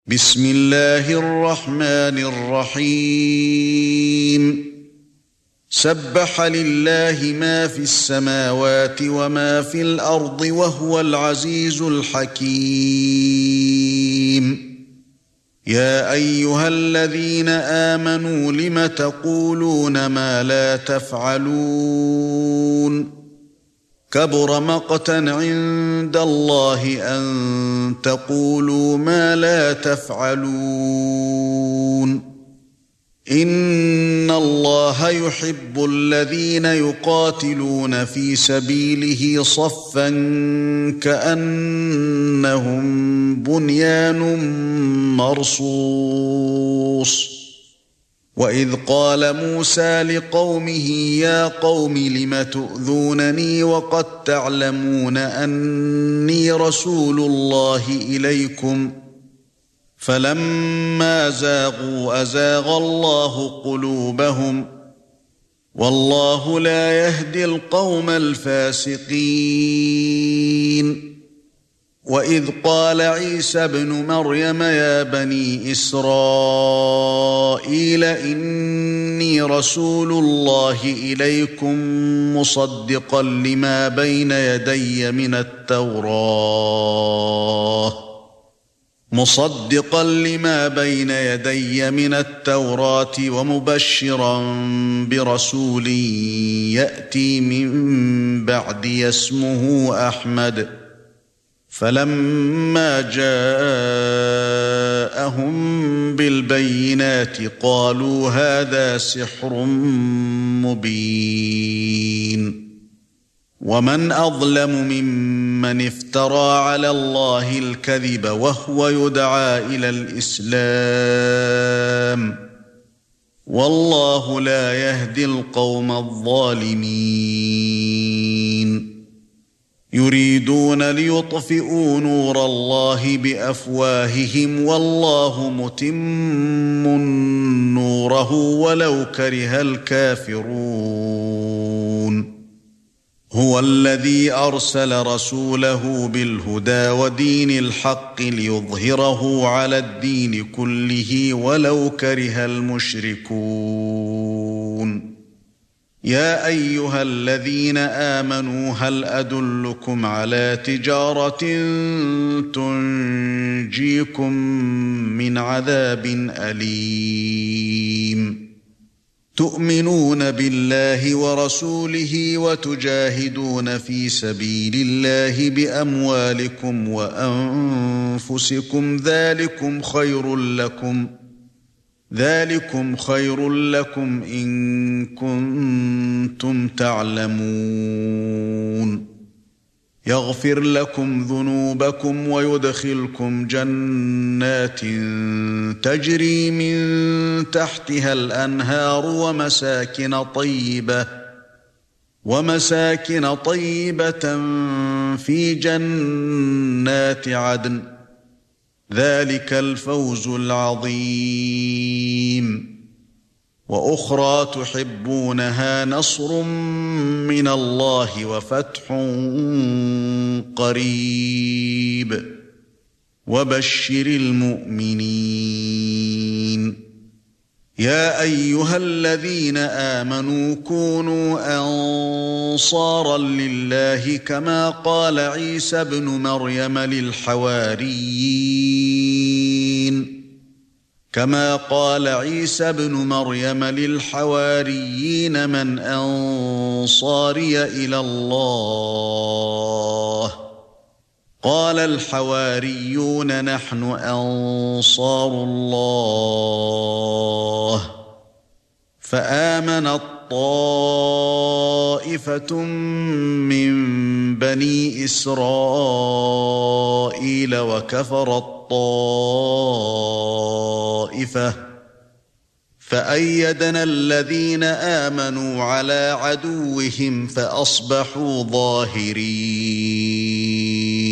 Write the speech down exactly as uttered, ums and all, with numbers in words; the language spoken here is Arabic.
بسم الله الرحمن الرحيم سبح لله ما في السماوات وما في الأرض وهو العزيز الحكيم يا أيها الذين آمنوا لم تقولون ما لا تفعلون كبر مقتا عند الله أن تقولوا ما لا تفعلون إن الله يحب الذين يقاتلون في سبيله صفا كأنهم بنيان مرصوص وَإِذْ قَالَ مُوسَى لِقَوْمِهِ يَا قَوْمِ لِمَ تُؤْذُونَنِي وَقَدْ تَعْلَمُونَ أَنِّي رَسُولُ اللَّهِ إِلَيْكُمْ فَلَمَّا زَاغُوا أَزَاغَ اللَّهُ قُلُوبَهُمْ وَاللَّهُ لَا يَهْدِي الْقَوْمَ الْفَاسِقِينَ وَإِذْ قَالَ عِيسَى ابْنُ مَرْيَمَ يَا بَنِي إِسْرَائِيلَ إِنِّي رَسُولُ اللَّهِ إِلَيْكُمْ مُصَدِّقًا لِمَا بَيْنَ يَدَيَّ مِنَ التَّوْرَاةِ مُصَدِّقًا لِمَا بَيْنَ يَدَيَّ مِنَ التَّوْرَاةِ وَمُبَشِّرًا بِرَسُولٍ يَأْتِي مِن بَعْدِي اسْمُهُ أَحْمَدُ فَلَمَّا جَاءَهُم بِالْبَيِّنَاتِ قَالُوا هَذَا سِحْرٌ مُبِينٌ وَمَنْ أَظْلَمُ مِمَّنِ افْتَرَى عَلَى اللَّهِ الْكَذِبَ وَهُوَ يُدْعَى إِلَى الْإِسْلَامِ وَاللَّهُ لَا يَهْدِي الْقَوْمَ الظَّالِمِينَ يريدون ليطفئوا نور الله بأفواههم والله متم نوره ولو كره الكافرون هو الذي أرسل رسوله بالهدى ودين الحق ليظهره على الدين كله ولو كره المشركون يا أيها الذين آمنوا هل أدلكم على تجارة تنجيكم من عذاب أليم تؤمنون بالله ورسوله وتجاهدون في سبيل الله بأموالكم وأنفسكم ذلكم خير لكم ذلكم خير لكم إن كنتم تعلمون يغفر لكم ذنوبكم ويدخلكم جنات تجري من تحتها الأنهار ومساكن طيبة ومساكن طيبة في جنات عدن ذلك الفوز العظيم وأخرى تحبونها نصر من الله وفتح قريب وبشر المؤمنين يا أيها الذين آمنوا كونوا أنصارا لله كما قال عيسى ابن مريم للحواريين كما قال عيسى ابن مريم للحواريين من أنصاري إلى الله قال الحواريون نحن أنصار الله فآمنت طائفة من بني إسرائيل وكفرت طائفة فأيدنا الذين آمنوا على عدوهم فأصبحوا ظاهرين